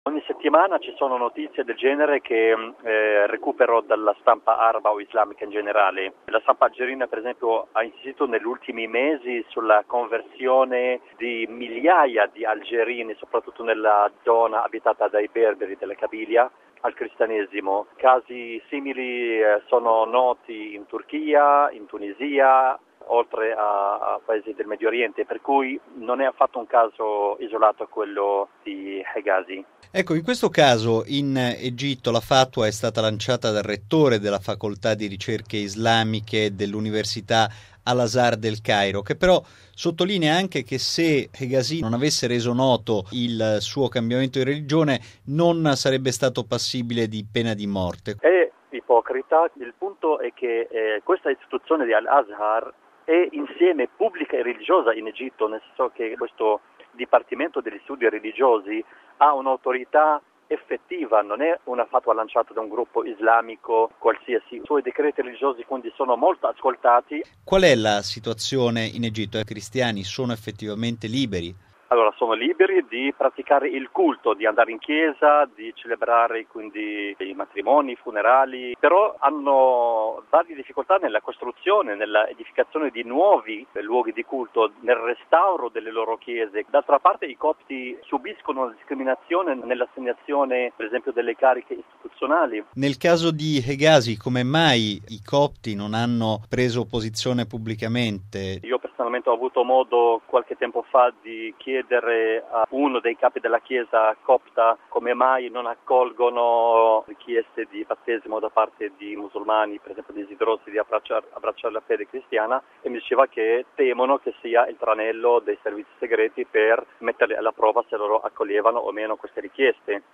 Ogni settimana ci sono notizie del genere che recupero dalla stampa araba o islamica in generale. La stampa algerina, per esempio, ha insistito negli ultimi mesi sulla conversione di migliaia di algerini, soprattutto nella zona abitata dai berberi della Kabylia, al cristianesimo. Casi simili sono noti in Turchia, in Tunisia, oltre a paesi del Medio Oriente, per cui non è affatto un caso isolato quello di Hegazi. Ecco, in questo caso in Egitto la fatwa è stata lanciata dal rettore della facoltà di ricerche islamiche dell'Università Al-Azhar del Cairo, che però sottolinea anche che se Hegazi non avesse reso noto il suo cambiamento di religione non sarebbe stato passibile di pena di morte. È ipocrita, il punto è che questa istituzione di Al-Azhar è insieme pubblica e religiosa in Egitto, nel senso che questo Dipartimento degli Studi Religiosi ha un'autorità effettiva, non è una fatwa lanciata da un gruppo islamico qualsiasi. I suoi decreti religiosi quindi sono molto ascoltati. Qual è la situazione in Egitto? I cristiani sono effettivamente liberi? Allora, sono liberi di praticare il culto, di andare in chiesa, di celebrare quindi i matrimoni, i funerali, però hanno varie difficoltà nella costruzione, nella edificazione di nuovi luoghi di culto, nel restauro delle loro chiese. D'altra parte i copti subiscono la discriminazione nell'assegnazione, per esempio, delle cariche istituzionali. Nel caso di Hegazi, come mai i copti non hanno preso posizione pubblicamente? Io personalmente ho avuto modo qualche tempo fa di chiedere a uno dei capi della chiesa copta come mai non accolgono richieste di battesimo da parte di musulmani, per esempio desiderosi di abbracciare la fede cristiana, e mi diceva che temono che sia il tranello dei servizi segreti per metterli alla prova se loro accoglievano o meno queste richieste.